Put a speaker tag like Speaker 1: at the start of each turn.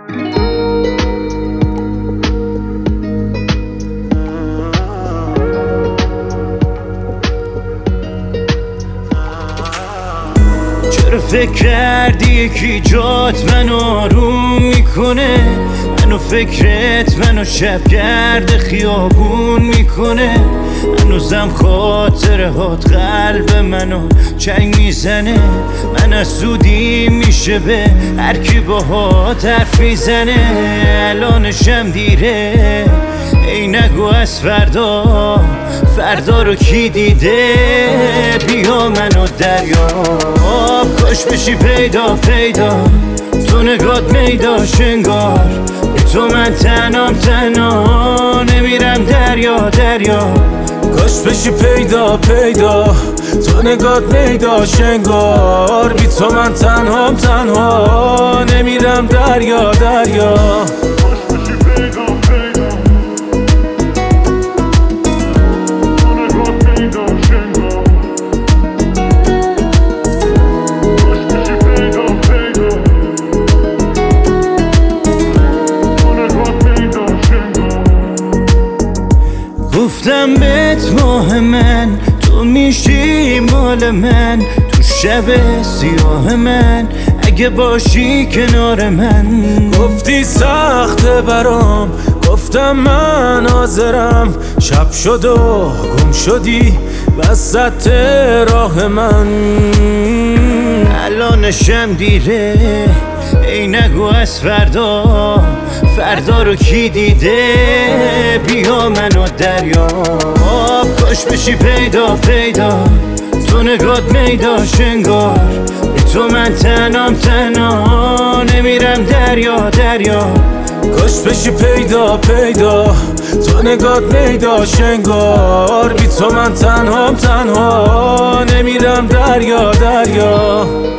Speaker 1: چرا فکر کردی یکی جات منو آروم میکنه؟ منو فکرت منو شبگرد خیابون میکنه. هنوزم خاطره هات قلب منو چنگ میزنه. من از زودی میشه به هر کی باهات حرف میزنه. الانشم دیره ای نگو از فردا، فردا رو کی دیده؟ بیا منو دریاب، کاش بشی پیدا پیدا، تو نگات میداش انگار به تو من تنها نمیرم دریا دریا.
Speaker 2: کاش بشی پیدا پیدا، تو نگات میداش انگار بی تو من تنها نمیرم دریا دریا.
Speaker 1: گفتم بهت ماه من تو میشی مال من، تو شب سیاه من اگه باشی کنار من.
Speaker 2: گفتی سخته برام، گفتم من حاضرم، شب شد و گم شدی وسط راه من.
Speaker 1: الانشم دیره ای نگو از فردا، فردا رو کی دیده؟ بیا منو دریاب، کاش بشی پیدا پیدا، تو نگات میداش انگار به تو من تنها نمیرم دریا دریا.
Speaker 2: کاش بشی پیدا پیدا، تو نگات میداش انگار بی تو من تنها نمیرم دریا دریا.